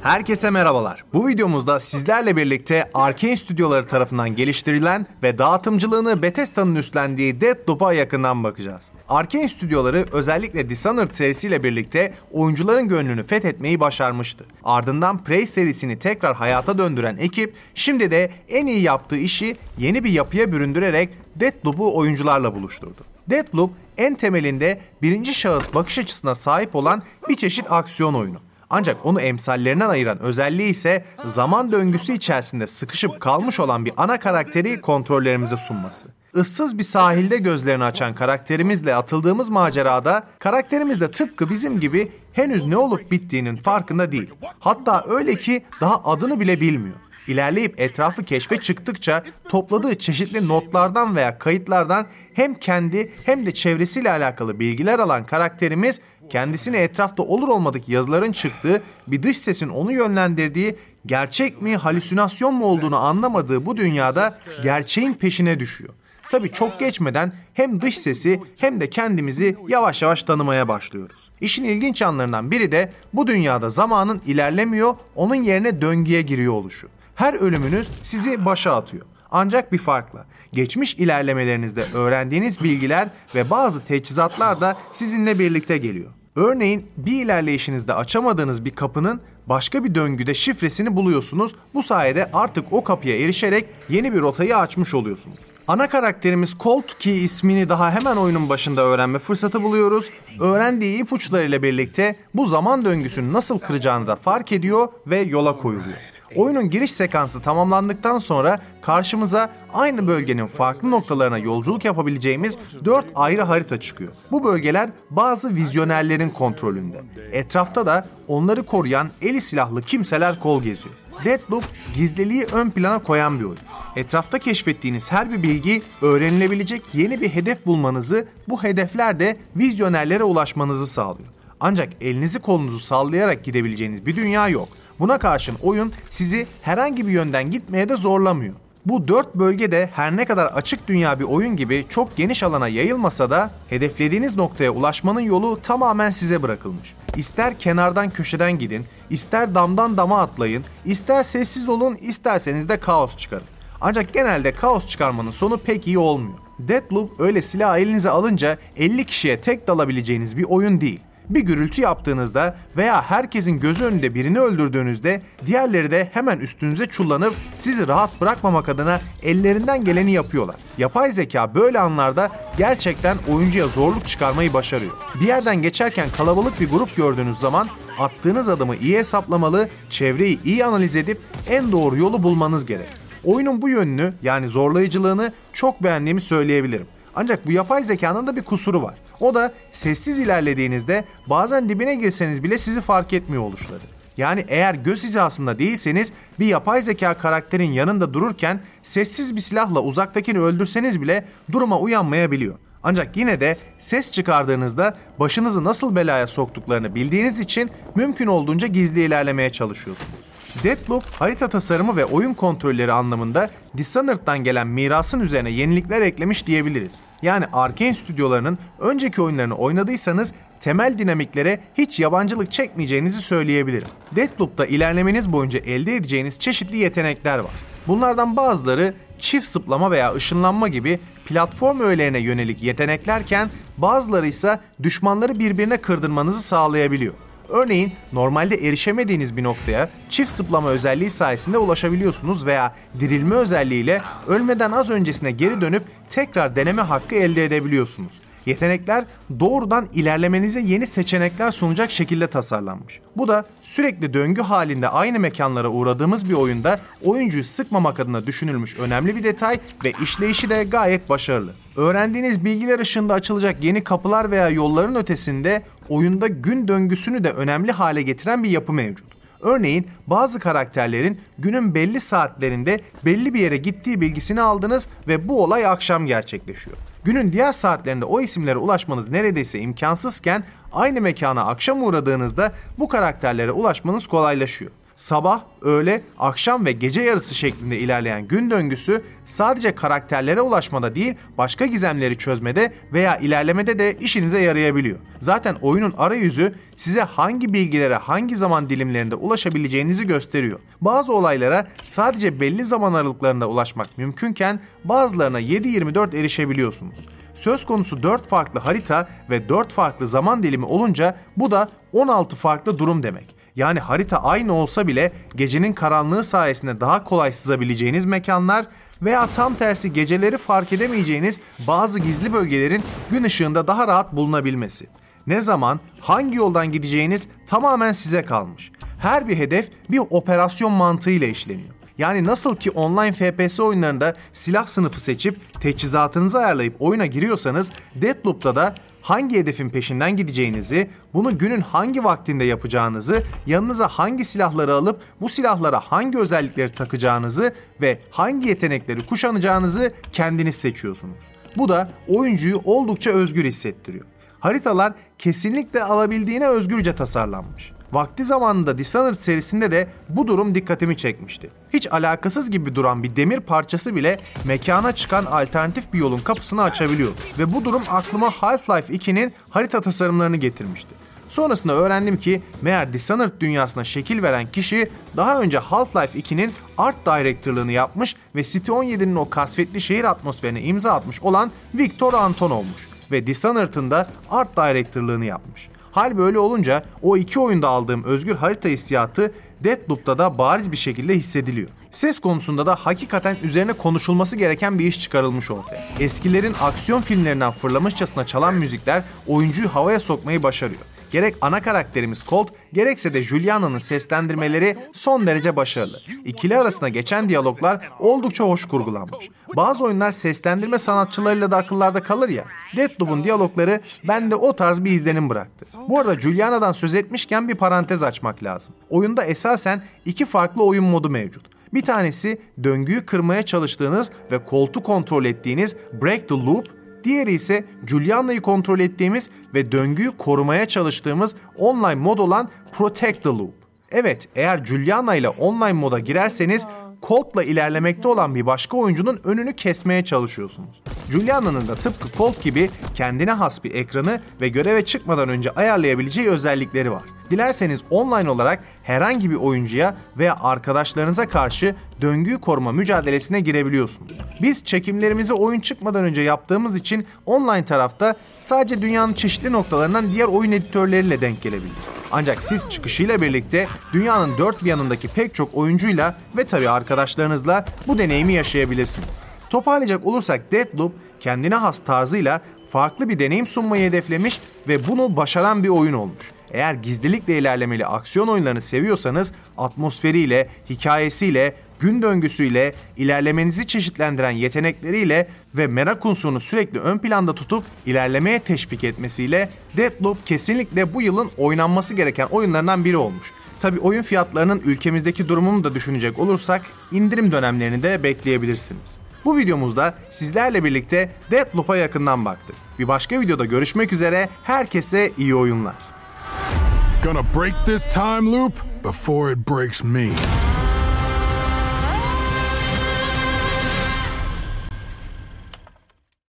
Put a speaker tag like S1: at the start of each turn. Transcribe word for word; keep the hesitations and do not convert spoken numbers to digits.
S1: Herkese merhabalar. Bu videomuzda sizlerle birlikte Arkane Stüdyoları tarafından geliştirilen ve dağıtımcılığını Bethesda'nın üstlendiği Deathloop'a yakından bakacağız. Arkane Stüdyoları özellikle Dishonored serisiyle birlikte oyuncuların gönlünü fethetmeyi başarmıştı. Ardından Prey serisini tekrar hayata döndüren ekip şimdi de en iyi yaptığı işi yeni bir yapıya büründürerek Deathloop'u oyuncularla buluşturdu. Deathloop en temelinde birinci şahıs bakış açısına sahip olan bir çeşit aksiyon oyunu. Ancak onu emsallerinden ayıran özelliği ise zaman döngüsü içerisinde sıkışıp kalmış olan bir ana karakteri kontrollerimize sunması. Issız bir sahilde gözlerini açan karakterimizle atıldığımız macerada karakterimiz de tıpkı bizim gibi henüz ne olup bittiğinin farkında değil. Hatta öyle ki daha adını bile bilmiyor. İlerleyip etrafı keşfe çıktıkça topladığı çeşitli notlardan veya kayıtlardan hem kendi hem de çevresiyle alakalı bilgiler alan karakterimiz kendisine etrafta olur olmadık yazıların çıktığı, bir dış sesin onu yönlendirdiği, gerçek mi halüsinasyon mu olduğunu anlamadığı bu dünyada gerçeğin peşine düşüyor. Tabii çok geçmeden hem dış sesi hem de kendimizi yavaş yavaş tanımaya başlıyoruz. İşin ilginç yanlarından biri de bu dünyada zamanın ilerlemiyor, onun yerine döngüye giriyor oluşu. Her ölümünüz sizi başa atıyor. Ancak bir farkla. Geçmiş ilerlemelerinizde öğrendiğiniz bilgiler ve bazı teçhizatlar da sizinle birlikte geliyor. Örneğin bir ilerleyişinizde açamadığınız bir kapının başka bir döngüde şifresini buluyorsunuz. Bu sayede artık o kapıya erişerek yeni bir rotayı açmış oluyorsunuz. Ana karakterimiz Colt ki ismini daha hemen oyunun başında öğrenme fırsatı buluyoruz. Öğrendiği ipuçlarıyla birlikte bu zaman döngüsünü nasıl kıracağını da fark ediyor ve yola koyuluyor. Oyunun giriş sekansı tamamlandıktan sonra karşımıza aynı bölgenin farklı noktalarına yolculuk yapabileceğimiz dört ayrı harita çıkıyor. Bu bölgeler bazı vizyonerlerin kontrolünde. Etrafta da onları koruyan eli silahlı kimseler kol geziyor. Deathloop gizliliği ön plana koyan bir oyun. Etrafta keşfettiğiniz her bir bilgi öğrenilebilecek yeni bir hedef bulmanızı, bu hedefler de vizyonerlere ulaşmanızı sağlıyor. Ancak elinizi kolunuzu sallayarak gidebileceğiniz bir dünya yok. Buna karşın oyun sizi herhangi bir yönden gitmeye de zorlamıyor. Bu dört bölgede her ne kadar açık dünya bir oyun gibi çok geniş alana yayılmasa da hedeflediğiniz noktaya ulaşmanın yolu tamamen size bırakılmış. İster kenardan köşeden gidin, ister damdan dama atlayın, ister sessiz olun, isterseniz de kaos çıkarın. Ancak genelde kaos çıkarmanın sonu pek iyi olmuyor. Deathloop öyle silah elinize alınca elli kişiye tek dalabileceğiniz bir oyun değil. Bir gürültü yaptığınızda veya herkesin gözü önünde birini öldürdüğünüzde diğerleri de hemen üstünüze çullanıp sizi rahat bırakmamak adına ellerinden geleni yapıyorlar. Yapay zeka böyle anlarda gerçekten oyuncuya zorluk çıkarmayı başarıyor. Bir yerden geçerken kalabalık bir grup gördüğünüz zaman attığınız adımı iyi hesaplamalı, çevreyi iyi analiz edip en doğru yolu bulmanız gerek. Oyunun bu yönünü, yani zorlayıcılığını çok beğendiğimi söyleyebilirim. Ancak bu yapay zekanın da bir kusuru var. O da sessiz ilerlediğinizde bazen dibine girseniz bile sizi fark etmiyor oluşları. Yani eğer göz hizasında değilseniz bir yapay zeka karakterin yanında dururken sessiz bir silahla uzaktakini öldürseniz bile duruma uyanmayabiliyor. Ancak yine de ses çıkardığınızda başınızı nasıl belaya soktuklarını bildiğiniz için mümkün olduğunca gizli ilerlemeye çalışıyorsunuz. Deathloop harita tasarımı ve oyun kontrolleri anlamında Dishonored'dan gelen mirasın üzerine yenilikler eklemiş diyebiliriz. Yani Arkane Stüdyolarının önceki oyunlarını oynadıysanız temel dinamiklere hiç yabancılık çekmeyeceğinizi söyleyebilirim. Deathloop'ta ilerlemeniz boyunca elde edeceğiniz çeşitli yetenekler var. Bunlardan bazıları çift zıplama veya ışınlanma gibi platform öğelerine yönelik yeteneklerken bazıları ise düşmanları birbirine kırdırmanızı sağlayabiliyor. Örneğin normalde erişemediğiniz bir noktaya çift zıplama özelliği sayesinde ulaşabiliyorsunuz veya dirilme özelliğiyle ölmeden az öncesine geri dönüp tekrar deneme hakkı elde edebiliyorsunuz. Yetenekler doğrudan ilerlemenize yeni seçenekler sunacak şekilde tasarlanmış. Bu da sürekli döngü halinde aynı mekanlara uğradığımız bir oyunda oyuncuyu sıkmamak adına düşünülmüş önemli bir detay ve işleyişi de gayet başarılı. Öğrendiğiniz bilgiler ışığında açılacak yeni kapılar veya yolların ötesinde oyunda gün döngüsünü de önemli hale getiren bir yapı mevcut. Örneğin bazı karakterlerin günün belli saatlerinde belli bir yere gittiği bilgisini aldınız ve bu olay akşam gerçekleşiyor. Günün diğer saatlerinde o isimlere ulaşmanız neredeyse imkansızken aynı mekana akşam uğradığınızda bu karakterlere ulaşmanız kolaylaşıyor. Sabah, öğle, akşam ve gece yarısı şeklinde ilerleyen gün döngüsü sadece karakterlere ulaşmada değil, başka gizemleri çözmede veya ilerlemede de işinize yarayabiliyor. Zaten oyunun arayüzü size hangi bilgilere hangi zaman dilimlerinde ulaşabileceğinizi gösteriyor. Bazı olaylara sadece belli zaman aralıklarında ulaşmak mümkünken bazılarına yedi yirmi dört erişebiliyorsunuz. Söz konusu dört farklı harita ve dört farklı zaman dilimi olunca bu da on altı farklı durum demek. Yani harita aynı olsa bile gecenin karanlığı sayesinde daha kolay sızabileceğiniz mekanlar veya tam tersi geceleri fark edemeyeceğiniz bazı gizli bölgelerin gün ışığında daha rahat bulunabilmesi. Ne zaman, hangi yoldan gideceğiniz tamamen size kalmış. Her bir hedef bir operasyon mantığıyla işleniyor. Yani nasıl ki online F P S oyunlarında silah sınıfı seçip teçhizatınızı ayarlayıp oyuna giriyorsanız, Deathloop'ta da hangi hedefin peşinden gideceğinizi, bunu günün hangi vaktinde yapacağınızı, yanınıza hangi silahları alıp bu silahlara hangi özellikleri takacağınızı ve hangi yetenekleri kuşanacağınızı kendiniz seçiyorsunuz. Bu da oyuncuyu oldukça özgür hissettiriyor. Haritalar kesinlikle alabildiğine özgürce tasarlanmış. Vakti zamanında Dishonored serisinde de bu durum dikkatimi çekmişti. Hiç alakasız gibi duran bir demir parçası bile mekana çıkan alternatif bir yolun kapısını açabiliyor. Ve bu durum aklıma Half-Life iki'nin harita tasarımlarını getirmişti. Sonrasında öğrendim ki meğer Dishonored dünyasına şekil veren kişi daha önce Half-Life iki'nin Art Director'lığını yapmış ve City on yedi'nin o kasvetli şehir atmosferine imza atmış olan Victor Anton olmuş. Ve Dishonored'ın da Art Director'lığını yapmış. Hal böyle olunca o iki oyunda aldığım özgür harita hissiyatı Deathloop'ta da bariz bir şekilde hissediliyor. Ses konusunda da hakikaten üzerine konuşulması gereken bir iş çıkarılmış ortaya. Eskilerin aksiyon filmlerinden fırlamışçasına çalan müzikler oyuncuyu havaya sokmayı başarıyor. Gerek ana karakterimiz Colt, gerekse de Juliana'nın seslendirmeleri son derece başarılı. İkili arasında geçen diyaloglar oldukça hoş kurgulanmış. Bazı oyunlar seslendirme sanatçılarıyla da akıllarda kalır ya, Deathloop'un diyalogları bende o tarz bir izlenim bıraktı. Bu arada Juliana'dan söz etmişken bir parantez açmak lazım. Oyunda esasen iki farklı oyun modu mevcut. Bir tanesi döngüyü kırmaya çalıştığınız ve Colt'u kontrol ettiğiniz Break the Loop, diğeri ise Juliana'yı kontrol ettiğimiz ve döngüyü korumaya çalıştığımız online mod olan Protect the Loop. Evet, eğer Juliana ile online moda girerseniz Colt'la ilerlemekte olan bir başka oyuncunun önünü kesmeye çalışıyorsunuz. Juliana'nın da tıpkı Colt gibi kendine has bir ekranı ve göreve çıkmadan önce ayarlayabileceği özellikleri var. Dilerseniz online olarak herhangi bir oyuncuya veya arkadaşlarınıza karşı döngüyü koruma mücadelesine girebiliyorsunuz. Biz çekimlerimizi oyun çıkmadan önce yaptığımız için online tarafta sadece dünyanın çeşitli noktalarından diğer oyun editörleriyle denk gelebildik. Ancak siz çıkışıyla birlikte dünyanın dört bir yanındaki pek çok oyuncuyla ve tabii arkadaşlarınızla bu deneyimi yaşayabilirsiniz. Toparlayacak olursak Deathloop kendine has tarzıyla farklı bir deneyim sunmayı hedeflemiş ve bunu başaran bir oyun olmuş. Eğer gizlilikle ilerlemeli aksiyon oyunlarını seviyorsanız atmosferiyle, hikayesiyle, gün döngüsüyle, ilerlemenizi çeşitlendiren yetenekleriyle ve merak unsurunu sürekli ön planda tutup ilerlemeye teşvik etmesiyle Deathloop kesinlikle bu yılın oynanması gereken oyunlarından biri olmuş. Tabii oyun fiyatlarının ülkemizdeki durumunu da düşünecek olursak indirim dönemlerini de bekleyebilirsiniz. Bu videomuzda sizlerle birlikte Deathloop'a yakından baktık. Bir başka videoda görüşmek üzere, herkese iyi oyunlar.
S2: Gonna break this time loop before it breaks me.